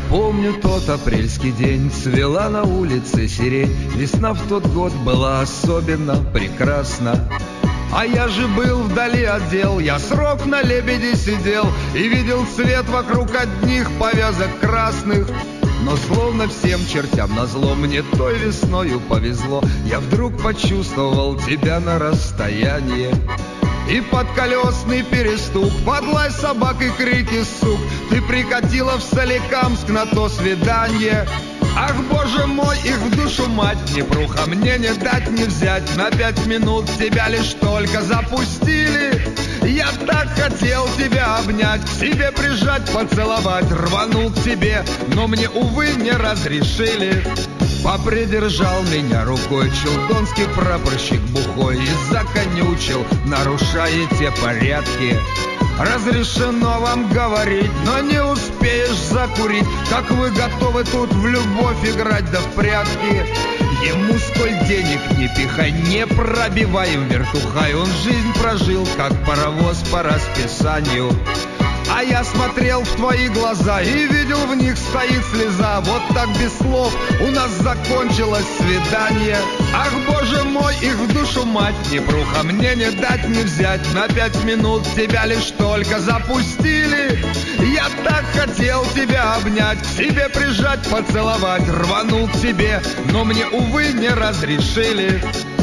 помню тот апрельский день, цвела на улице сирень. Весна в тот год была особенно прекрасна. А я же был вдали от дел, я срок на лебеде сидел и видел цвет вокруг одних повязок красных. Но словно всем чертям назло, мне той весною повезло. Я вдруг почувствовал тебя на расстоянии. И подколесный перестук, под лай собак и крики сук, ты прикатила в Соликамск на то свидание. Ах, боже мой, их в душу мать, Днепруха, мне не дать не взять. На 5 минут тебя лишь только запустили. Я так хотел тебя обнять, к себе прижать, поцеловать, рванул к тебе, но мне, увы, не разрешили. Попридержал меня рукой челдонский прапорщик бухой и законючил, нарушая те порядки. Разрешено вам говорить, но не успеешь закурить, как вы готовы тут в любовь играть да в прятки. Ему сколь денег не пихай, не пробиваем вертухай, он жизнь прожил, как паровоз по расписанию. А я смотрел в твои глаза и видел, в них стоит слеза. Вот так без слов у нас закончилось свидание. Ах, боже мой, их в душу мать, Днепруха, мне не дать не взять. На 5 минут тебя лишь только запустили. Я так хотел тебя обнять, к себе прижать, поцеловать, рванул к тебе, но мне, увы, не разрешили.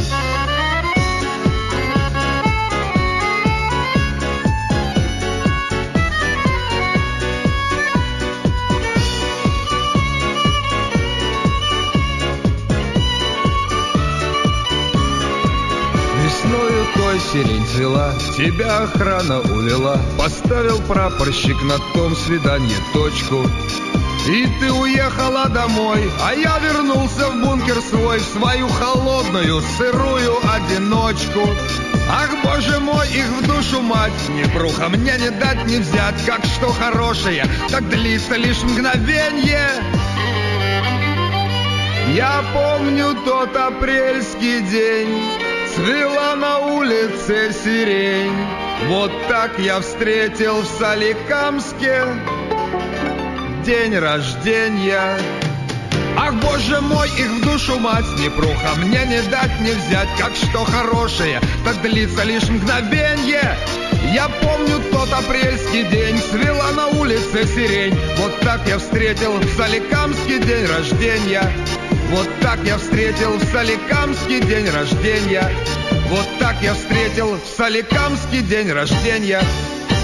Весною той сирень цвела, тебя охрана увела, поставил прапорщик на том свиданье точку. И ты уехала домой, а я вернулся в бункер свой, в свою холодную, сырую одиночку. Ах, боже мой, их в душу мать, Днепруха, мне не дать не взять, как что хорошее, так длится лишь мгновенье. Я помню тот апрельский день, цвела на улице сирень. Вот так я встретил в Соликамске день рождения. Ах, боже мой, их в душу мать, Днепруха, мне не дать не взять, как что хорошее, так длится лишь мгновенье. Я помню тот апрельский день, цвела на улице сирень. Вот так я встретил в Соликамске день рождения. Вот так я встретил в Соликамске день рождения. Вот так я встретил в Соликамске день рождения.